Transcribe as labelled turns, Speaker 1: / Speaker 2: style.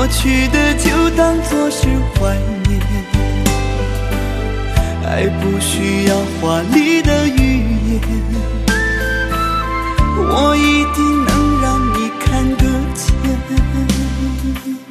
Speaker 1: 过去的就当作是怀念，爱不需要华丽的语言，我一定能让你看得见。